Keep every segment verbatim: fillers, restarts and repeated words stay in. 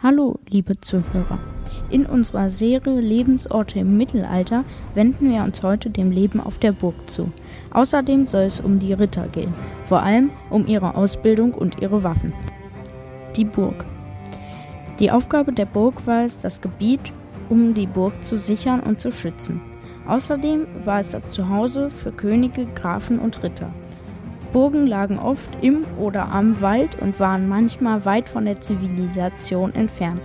Hallo, liebe Zuhörer. In unserer Serie Lebensorte im Mittelalter wenden wir uns heute dem Leben auf der Burg zu. Außerdem soll es um die Ritter gehen, vor allem um ihre Ausbildung und ihre Waffen. Die Burg. Die Aufgabe der Burg war es, das Gebiet um die Burg zu sichern und zu schützen. Außerdem war es das Zuhause für Könige, Grafen und Ritter. Burgen lagen oft im oder am Wald und waren manchmal weit von der Zivilisation entfernt.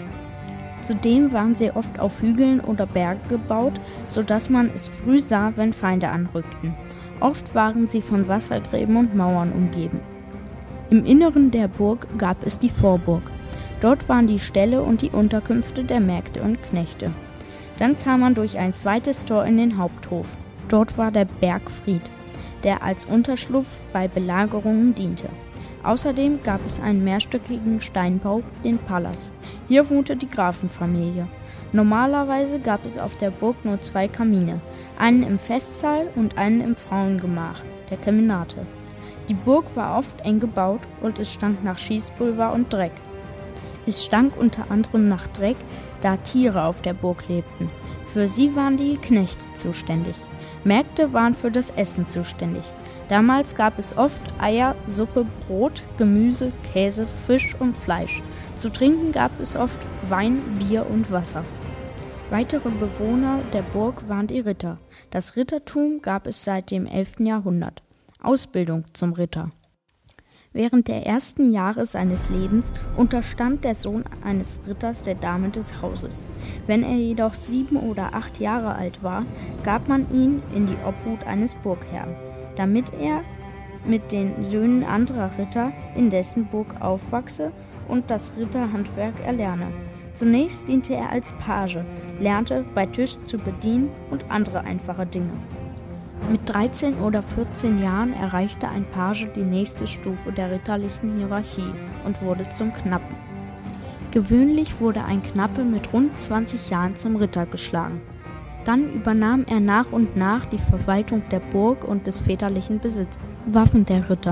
Zudem waren sie oft auf Hügeln oder Bergen gebaut, sodass man es früh sah, wenn Feinde anrückten. Oft waren sie von Wassergräben und Mauern umgeben. Im Inneren der Burg gab es die Vorburg. Dort waren die Ställe und die Unterkünfte der Mägde und Knechte. Dann kam man durch ein zweites Tor in den Haupthof. Dort war der Bergfried, der als Unterschlupf bei Belagerungen diente. Außerdem gab es einen mehrstöckigen Steinbau, den Palas. Hier wohnte die Grafenfamilie. Normalerweise gab es auf der Burg nur zwei Kamine, einen im Festsaal und einen im Frauengemach, der Kemenate. Die Burg war oft eng gebaut und es stank nach Schießpulver und Dreck. Es stank unter anderem nach Dreck, da Tiere auf der Burg lebten. Für sie waren die Knechte zuständig. Mägde waren für das Essen zuständig. Damals gab es oft Eier, Suppe, Brot, Gemüse, Käse, Fisch und Fleisch. Zu trinken gab es oft Wein, Bier und Wasser. Weitere Bewohner der Burg waren die Ritter. Das Rittertum gab es seit dem elften Jahrhundert. Ausbildung zum Ritter. Während der ersten Jahre seines Lebens unterstand der Sohn eines Ritters der Dame des Hauses. Wenn er jedoch sieben oder acht Jahre alt war, gab man ihn in die Obhut eines Burgherrn, damit er mit den Söhnen anderer Ritter in dessen Burg aufwachse und das Ritterhandwerk erlerne. Zunächst diente er als Page, lernte bei Tisch zu bedienen und andere einfache Dinge. Mit dreizehn oder vierzehn Jahren erreichte ein Page die nächste Stufe der ritterlichen Hierarchie und wurde zum Knappen. Gewöhnlich wurde ein Knappe mit rund zwanzig Jahren zum Ritter geschlagen. Dann übernahm er nach und nach die Verwaltung der Burg und des väterlichen Besitzes. Waffen der Ritter.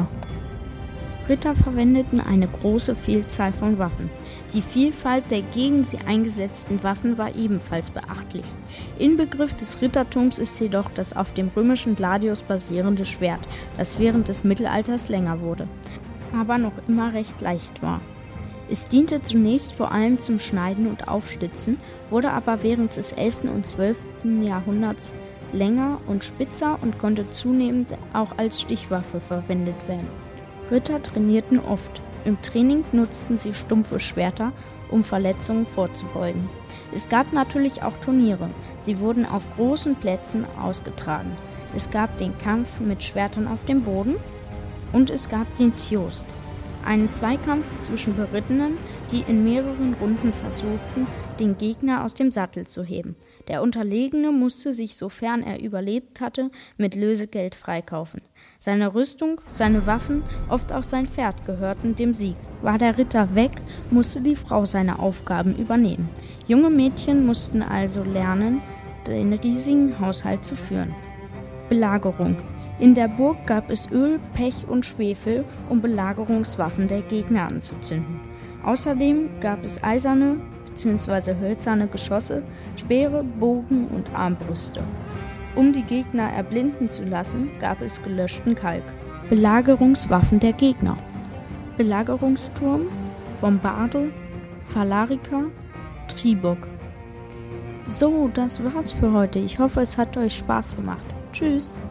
Ritter verwendeten eine große Vielzahl von Waffen. Die Vielfalt der gegen sie eingesetzten Waffen war ebenfalls beachtlich. Inbegriff des Rittertums ist jedoch das auf dem römischen Gladius basierende Schwert, das während des Mittelalters länger wurde, aber noch immer recht leicht war. Es diente zunächst vor allem zum Schneiden und Aufschlitzen, wurde aber während des elften und zwölften Jahrhunderts länger und spitzer und konnte zunehmend auch als Stichwaffe verwendet werden. Ritter trainierten oft. Im Training nutzten sie stumpfe Schwerter, um Verletzungen vorzubeugen. Es gab natürlich auch Turniere. Sie wurden auf großen Plätzen ausgetragen. Es gab den Kampf mit Schwertern auf dem Boden und es gab den Tjost, einen Zweikampf zwischen Berittenen, die in mehreren Runden versuchten, den Gegner aus dem Sattel zu heben. Der Unterlegene musste sich, sofern er überlebt hatte, mit Lösegeld freikaufen. Seine Rüstung, seine Waffen, oft auch sein Pferd gehörten dem Sieg. War der Ritter weg, musste die Frau seine Aufgaben übernehmen. Junge Mädchen mussten also lernen, den riesigen Haushalt zu führen. Belagerung. In der Burg gab es Öl, Pech und Schwefel, um Belagerungswaffen der Gegner anzuzünden. Außerdem gab es eiserne bzw. hölzerne Geschosse, Speere, Bogen und Armbrüste. Um die Gegner erblinden zu lassen, gab es gelöschten Kalk. Belagerungswaffen der Gegner. Belagerungsturm, Bombarde, Phalariker, Tribock. So, das war's für heute. Ich hoffe, es hat euch Spaß gemacht. Tschüss!